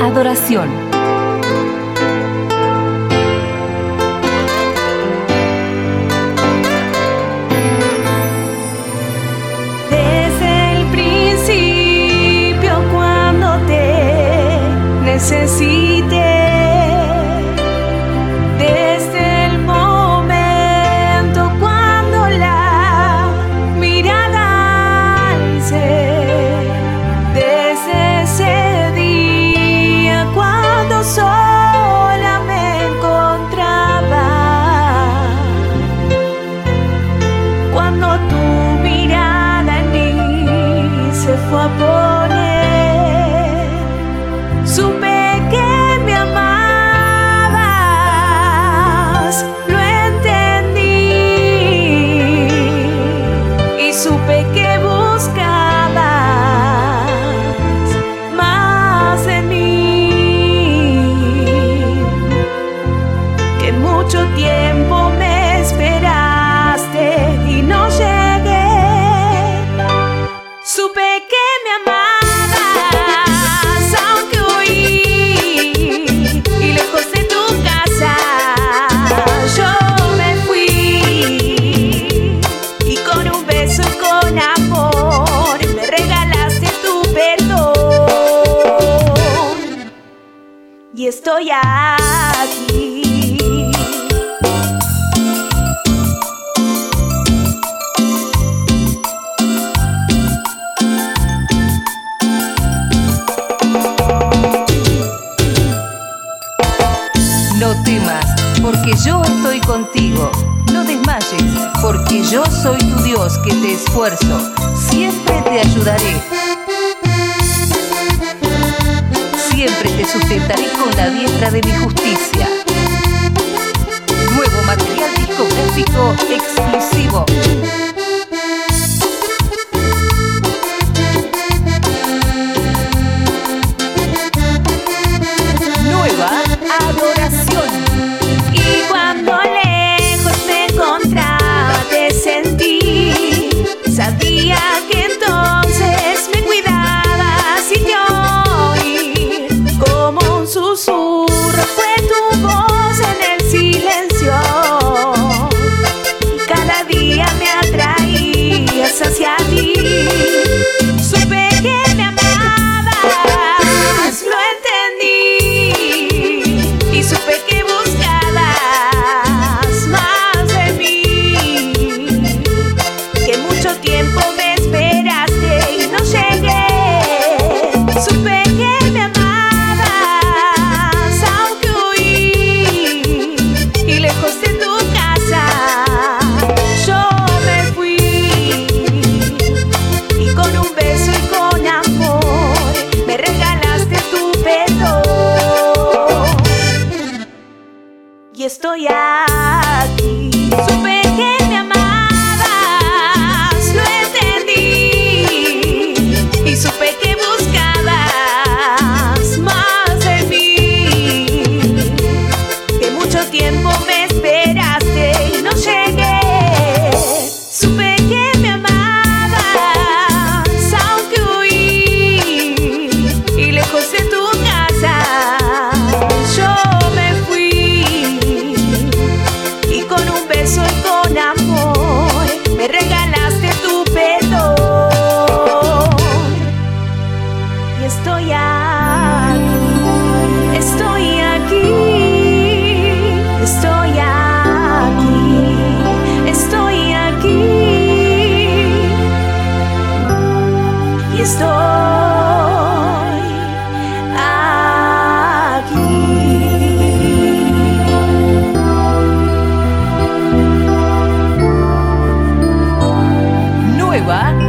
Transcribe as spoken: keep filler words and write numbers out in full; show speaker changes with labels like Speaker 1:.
Speaker 1: Adoración.
Speaker 2: Desde el principio, cuando te necesité, desde el momento cuando la mirada alcé, desde ese día cuando sola me encontraba, cuando tu mirada en mí se fue a poner, supe que me amabas, lo entendí y supe que buscabas más de mí, que mucho tiempo me esperaste y no llegué, supe que me amabas, aunque huí y lejos de tu casa yo me fui, y con un beso y con amor me regalaste tu perdón, y estoy aquí.
Speaker 1: No temas, porque yo estoy contigo. No desmayes, porque yo soy tu Dios que te esfuerzo. Siempre te ayudaré. Siempre te sustentaré con la diestra de mi justicia. Nuevo material discográfico exclusivo. Nueva Adoración.
Speaker 2: Y cuando lejos me encontraba te sentí, sabía que entonces me cuidabas y te oí como un susurro, fue tu voz en el silencio, y cada día me atraías hacia ti, supe que me amabas, lo entendí y supe que buscabas más de mí, que mucho tiempo me esperaste y no llegué, supe que me amabas, aunque huí y lejos de tu casa yo me fui, y con un beso y con amor me regalaste tu perdón, y estoy aquí. Supe que me amabas, lo entendí y supe que buscabas más de mí, que mucho tiempo me esperaste y no llegué, supe que me amabas, aunque huí y lejos de tu casa yo me fui, y con un beso y con amor me regalaste tu perdón, y estoy aquí, estoy aquí, estoy aquí, estoy aquí, y estoy aquí.
Speaker 1: Nueva